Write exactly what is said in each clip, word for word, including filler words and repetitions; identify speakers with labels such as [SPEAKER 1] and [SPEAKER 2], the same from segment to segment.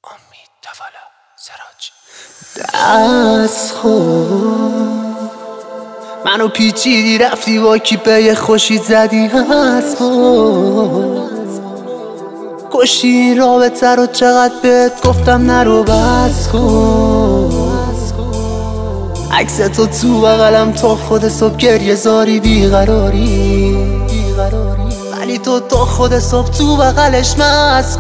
[SPEAKER 1] امید توالا سراج
[SPEAKER 2] دست خود منو پیچیدی رفتی با کیپه خوشی زدی هست خود کشتی این رابطه رو چقدر بهت گفتم نرو بس خود عکس تو تو بغلم تا خود صبح گریه زاری بیقراری ولی تو تا خود صبح تو بغلش مست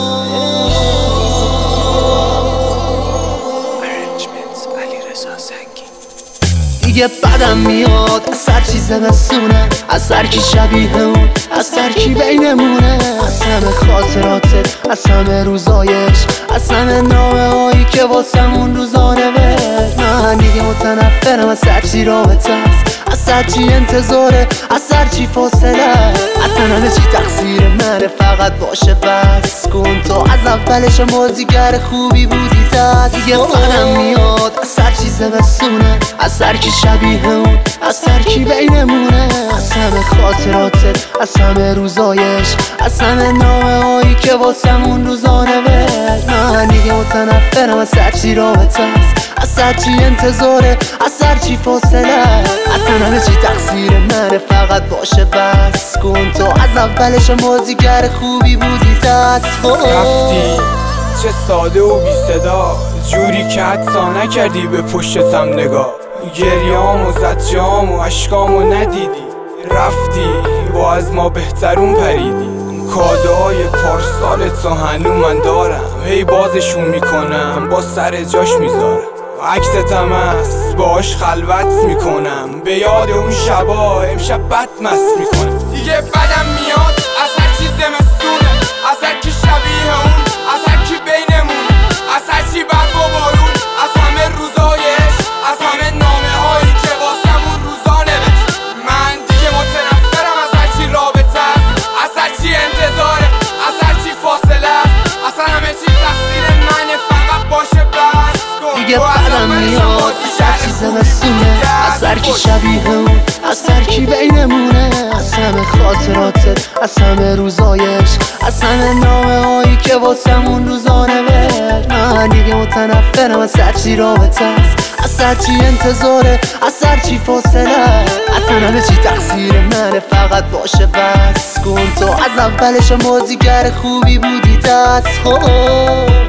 [SPEAKER 2] دیگه بدم میاد از هر چی زمستونه، از هر کی شبیه اون، از هر کی بینمونه، از همه خاطراتت، از همه روزایش، از همه نامه هایی که واسم اون روزا نوشت. من دیگه متنفرم از هر چی رابطه است، از هر چی انتظاره، از هر چی فاصله، اصلا همه چی تقصیر منه، فقط باشه بس کن. تو از اولش بازیگر خوبی بودی دست. دیگه بدم میاد از هر چی زمستونه، از هر کی شبیه اون، از هر کی بینمونه، از همه خاطراتت، از همه روزایش، از همه نامه هایی که واسم اون روزا نوشت. من دیگه متنفرم از هر چی رابطه است، از هر چی انتظاره، از هر چی فاصله، اصلا همه چی تقصیر منه، فقط باشه بس کن. تو از اولش بازیگر خوبی بودی دست خود.
[SPEAKER 3] رفتی چه ساده و بی صدا، جوری که حدسا نکردی به پشتم نگاه. گریام و زد جام و عشقامو ندیدی، رفتی با از ما بهترون پریدی. کادوهای پارسال تو هنو من دارم، هی بازشون میکنم با سر جاش میذارم. عکستم هست باش خلوت میکنم، به یاد اون شبا امشب بد مست میکنم. دیگه بدم میاد از هر چی زمستونه، از هر کی شبیه اون، از هر کی بینمون، از هر چی برف و بارون، از همه روزایش، از همه نامه هایی که واسم اون روزا نوشت. من دیگه متنفرم از هر چی رابطه است، از هر چی انتظاره، از هر چی فاصله است، اصلا همه چی تقصیر منه، فقط باشه بس کن.
[SPEAKER 2] دیگه بدم میاد از هر چی زمستونه، از هر کی شبیه اون، از هر کی بینمونه، از همه خاطراتت، از همه روزایش، از همه نامه هایی که واسم اون روزا نوشت. من دیگه متنفرم از هر چی رابطه است، از هر چی انتظاره، از هر چی فاصله، اصلا همه چی تقصیر منه، فقط باشه بس کن. تو از اولش بازیگر خوبی بودی دست خود.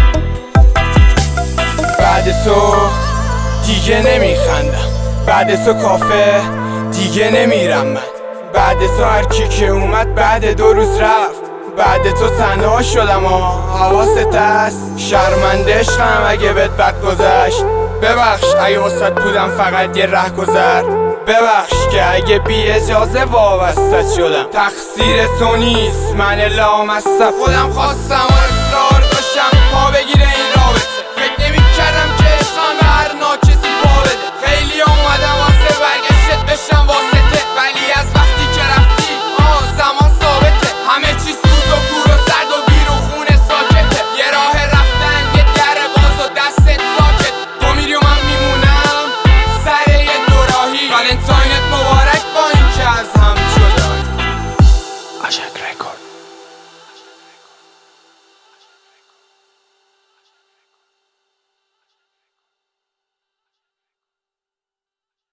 [SPEAKER 3] بعد تو دیگه نمیخندم، بعد تو کافه دیگه نمیرم من، بعد تو هر کی که اومد بعد دو روز رفت، بعد تو تنها شدم ها حواست هست. شرمنده عشقم اگه بهت بد گذشت، ببخش اگه واسط بودم فقط یه ره گذر، ببخش که اگه بی اجازه وابسته شدم. تقصیر تو نیست من لامصب، خودم خواستم و اصرار داشتم پا بگیره